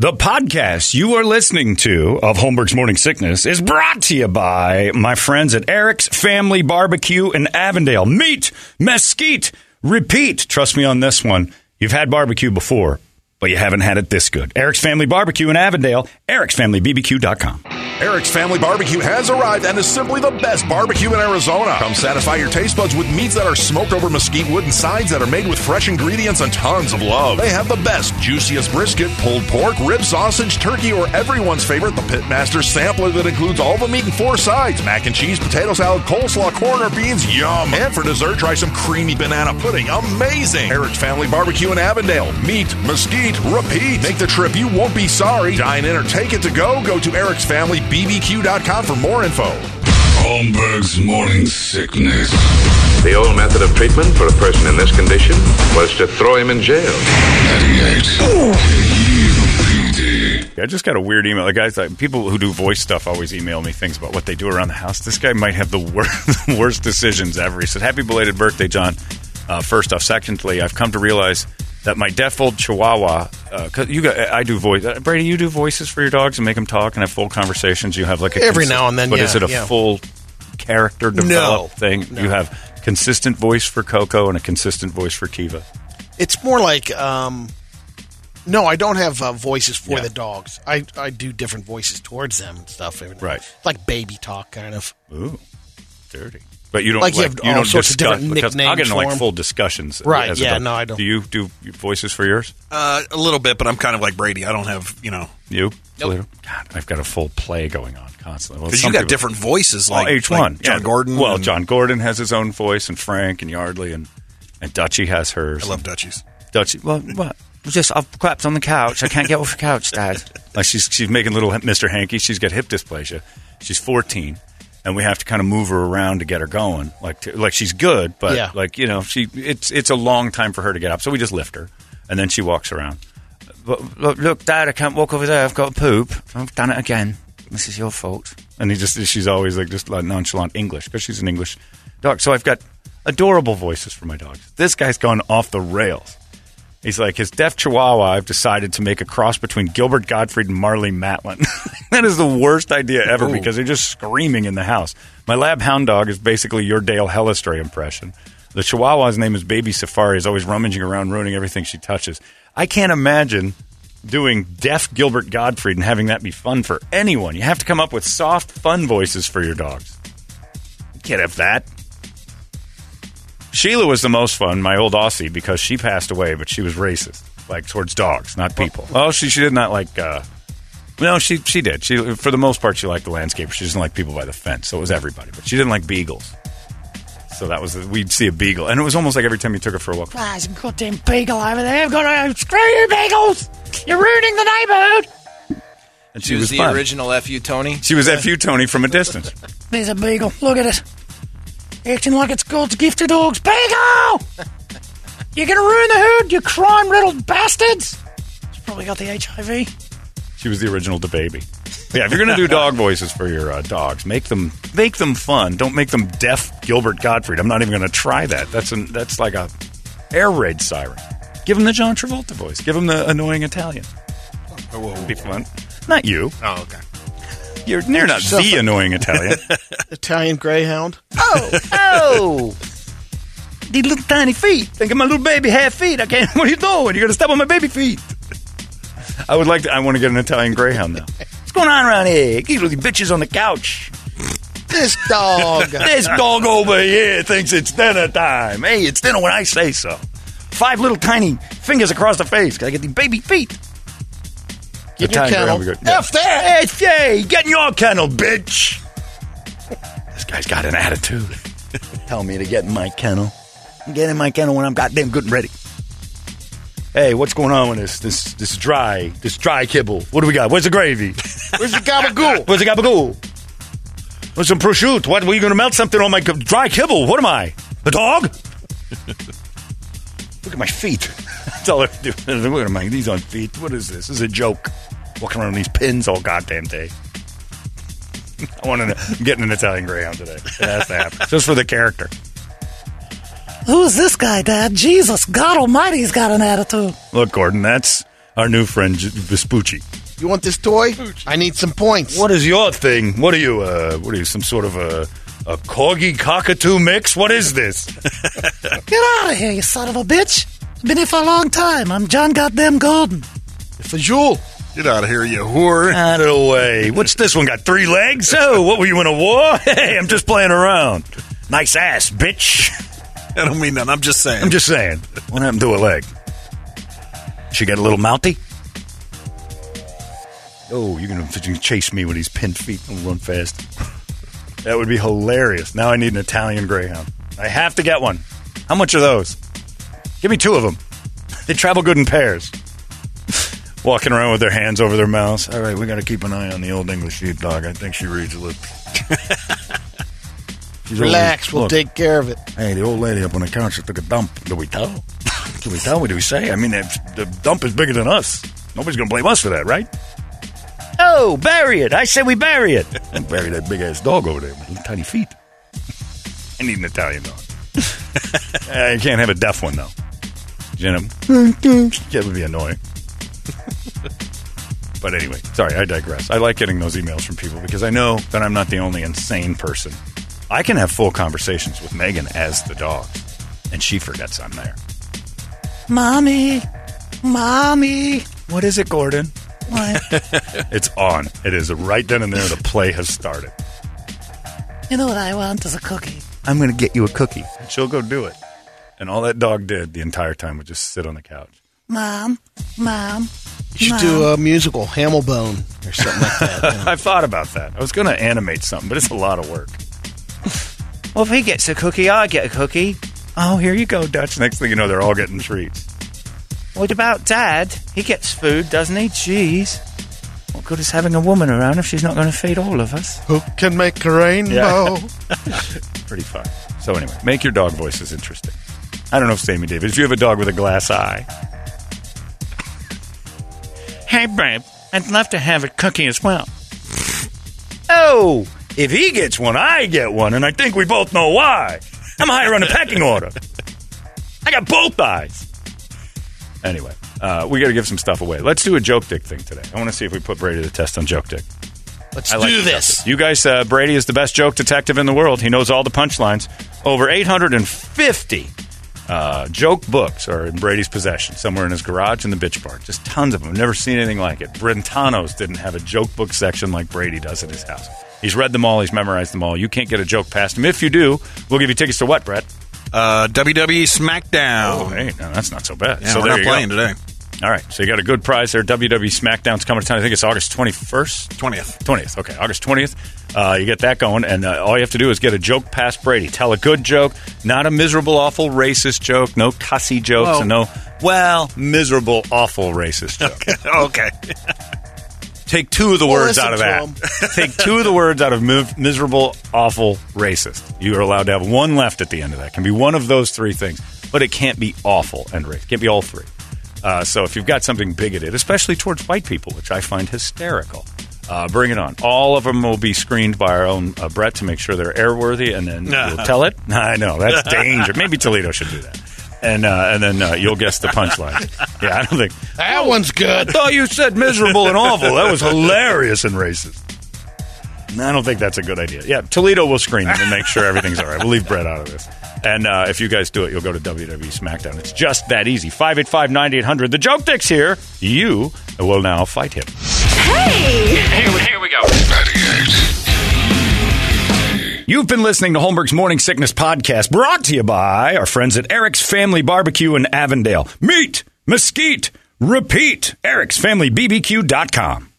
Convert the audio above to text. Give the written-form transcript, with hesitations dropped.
The podcast you are listening to of Holmberg's Morning Sickness is brought to you by my friends at Eric's Family Barbecue in Avondale. Meet, mesquite, repeat. Trust me on this one. You've had barbecue before, but you haven't had it this good. Eric's Family Barbecue in Avondale, ericsfamilybbq.com. Eric's Family Barbecue has arrived and is simply the best barbecue in Arizona. Come satisfy your taste buds with meats that are smoked over mesquite wood and sides that are made with fresh ingredients and tons of love. They have the best, juiciest brisket, pulled pork, rib sausage, turkey, or everyone's favorite, the Pitmaster Sampler that includes all the meat and 4 sides, mac and cheese, potato salad, coleslaw, corn, or beans, yum. And for dessert, try some creamy banana pudding, amazing. Eric's Family Barbecue in Avondale. Meat, mesquite, repeat. Make the trip, you won't be sorry. Dine in or take it to go. Go to ericsfamilybbq.com for more info. Holmberg's Morning Sickness. The old method of treatment for a person in this condition was to throw him in jail. 98 KUPD. I just got a weird email. The guys, people who do voice stuff always email me things about what they do around the house. This guy might have the worst decisions ever. He said, "Happy belated birthday, John. First off. Secondly, I've come to realize that my deaf old Chihuahua, I do voice. Brady, you do voices for your dogs and make them talk and have full conversations. You have like a every now and then, but is it a full character developed thing? No. You have consistent voice for Coco and a consistent voice for Kiva. It's more like, no, I don't have voices for the dogs. I do different voices towards them and stuff. Right, like baby talk, kind of. Ooh, dirty. But you don't like you don't discuss, of different nicknames. I'll get into for like them. full discussions. Right? Yeah. No, I don't. Do you do voices for yours? A little bit, but I'm kind of like Brady. I don't have, You? Nope. God, I've got a full play going on constantly. Because you got different voices, like each one. John Gordon. Well, John Gordon has his own voice, and Frank and Yardley, and Dutchie has hers. I love Dutchies. Dutchie. Well, what? Just I've crapped on the couch. I can't get off the couch, Dad. Like she's making little Mr. Hanky. She's got hip dysplasia. She's 14. And we have to kind of move her around to get her going. Like she's good, but it's a long time for her to get up. So we just lift her, and then she walks around. But look, Dad, I can't walk over there. I've got to poop. I've done it again. This is your fault. And she's always like nonchalant English because she's an English dog. So I've got adorable voices for my dogs. This guy's gone off the rails. He's like, his deaf Chihuahua, I've decided to make a cross between Gilbert Gottfried and Marley Matlin. That is the worst idea ever because they're just screaming in the house. My lab hound dog is basically your Dale Hellestray impression. The Chihuahua's name is Baby Safari. Is always rummaging around, ruining everything she touches. I can't imagine doing deaf Gilbert Gottfried and having that be fun for anyone. You have to come up with soft, fun voices for your dogs. You can't have that. Sheila was the most fun, my old Aussie, because she passed away, but she was racist, like towards dogs, not people. Oh, she did not like. No, she did. She, for the most part, she liked the landscaper. She doesn't like people by the fence, so it was everybody. But she didn't like beagles. So that was we'd see a beagle, and it was almost like every time you took her for a walk. There's a goddamn beagle over there. I've got to screw you, beagles! You're ruining the neighborhood. And she was the fun. original F.U. Tony. She was F.U. Tony from a distance. There's a beagle. Look at it. Acting like it's God's gift to dogs. Beagle! You're going to ruin the hood, you crime-riddled bastards! She's probably got the HIV. She was the original DeBaby. Yeah, if you're going to do dog voices for your dogs, make them fun. Don't make them deaf Gilbert Gottfried. I'm not even going to try that. That's like a air raid siren. Give him the John Travolta voice. Give him the annoying Italian. Whoa. Be fun. Not you. Oh, okay. You're not the annoying Italian. Italian Greyhound. Oh! These little tiny feet. Think of my little baby half feet. I can't. What are you doing? You're going to step on my baby feet. I want to get an Italian Greyhound now. What's going on around here? These little bitches on the couch. This dog. This dog over here thinks it's dinner time. Hey, it's dinner when I say so. 5 little tiny fingers across the face. Gotta get these baby feet. Get your kennel. F there. Hey, get in your kennel, bitch. This guy's got an attitude. Tell me to get in my kennel. Get in my kennel when I'm goddamn good and ready. Hey, what's going on with this dry kibble? What do we got? Where's the gravy? Where's the gabagool? Where's the gabagool? Where's some prosciutto? What? Were you going to melt something on my dry kibble? What am I? A dog? Look at my feet. That's all I do. Look at my these on feet. What is this? This is a joke. Walking around with these pins all goddamn day. I'm getting an Italian Greyhound today. It has to happen. Just for the character. Who's this guy, Dad? Jesus, God Almighty's got an attitude. Look, Gordon, that's our new friend Vespucci. You want this toy? I need some points. What is your thing? What are you, some sort of a corgi cockatoo mix? What is this? Get out of here, you son of a bitch. Been here for a long time. I'm John Goddamn Golden. Fajul. Get out of here, you whore. Out of the way. What's this one? Got 3 legs? Oh, what were you in a war? Hey, I'm just playing around. Nice ass, bitch. I don't mean that. I'm just saying. What happened to a leg? She got a little mounty? Oh, you're going to chase me with these pinned feet and run fast. That would be hilarious. Now I need an Italian Greyhound. I have to get one. How much are those? Give me 2 of them. They travel good in pairs. Walking around with their hands over their mouths. All right, we got to keep an eye on the old English sheepdog. I think she reads lips. Relax, we'll take care of it. Hey, the old lady up on the couch took a dump. Do we tell? Can we tell? What do we say? I mean, the dump is bigger than us. Nobody's going to blame us for that, right? Oh, bury it. I say we bury it. And bury that big-ass dog over there with little tiny feet. I need an Italian dog. I can't have a deaf one, though. You know, that would be annoying. But anyway, sorry, I digress. I like getting those emails from people because I know that I'm not the only insane person. I can have full conversations with Megan as the dog, and she forgets I'm there. Mommy. What is it, Gordon? What? It's on. It is right then and there. The play has started. You know what I want is a cookie. I'm going to get you a cookie. And she'll go do it. And all that dog did the entire time was just sit on the couch. Mom. You should do a musical, Hamilbone, or something like that. You know? I've thought about that. I was going to animate something, but it's a lot of work. Well, if he gets a cookie, I get a cookie. Oh, here you go, Dutch. Next thing you know, they're all getting treats. What about Dad? He gets food, doesn't he? Jeez. What good is having a woman around if she's not going to feed all of us? Who can make a rainbow? Pretty fun. So anyway, make your dog voices interesting. I don't know, Sammy Davis, if you have a dog with a glass eye. Hey, babe, I'd love to have a cookie as well. Oh, if he gets one, I get one, and I think we both know why. I'm higher on the pecking order. I got both eyes. Anyway, we got to give some stuff away. Let's do a Joke Dick thing today. I want to see if we put Brady to the test on Joke Dick. Let's do this. You guys, Brady is the best joke detective in the world. He knows all the punchlines. Over 850 joke books are in Brady's possession, somewhere in his garage in the bitch bar. Just tons of them. I've never seen anything like it. Brentano's didn't have a joke book section like Brady does at his house. He's read them all. He's memorized them all. You can't get a joke past him. If you do, we'll give you tickets to what, Brett? WWE SmackDown. Oh, hey, no, that's not so bad. Yeah, so we're not playing today. All right, so you got a good prize there. WWE SmackDown's coming to town. I think it's August 21st? 20th. Okay, August 20th. You get that going, and all you have to do is get a joke past Brady. Tell a good joke, not a miserable, awful, racist joke, no cussy jokes, and no, miserable, awful, racist joke. Okay. Take 2 of the words out of that. Take 2 of the words out of miserable, awful, racist. You are allowed to have 1 left at the end of that. It can be one of those 3 things, but it can't be awful and racist. It can't be all 3. So if you've got something bigoted, especially towards white people, which I find hysterical, bring it on. All of them will be screened by our own Brett to make sure they're airworthy, and then you'll tell it. I know, that's danger. Maybe Toledo should do that. And then you'll guess the punchline. Yeah, I don't think... That one's good. I thought you said miserable and awful. That was hilarious and racist. I don't think that's a good idea. Yeah, Toledo will screen them and make sure everything's all right. We'll leave Brett out of this. And if you guys do it, you'll go to WWE SmackDown. It's just that easy. 585-9800. The Joke Dick's here. You will now fight him. Hey! Here we go. 98. You've been listening to Holmberg's Morning Sickness Podcast, brought to you by our friends at Eric's Family Barbecue in Avondale. Meet, mesquite, repeat. Eric'sFamilyBBQ.com.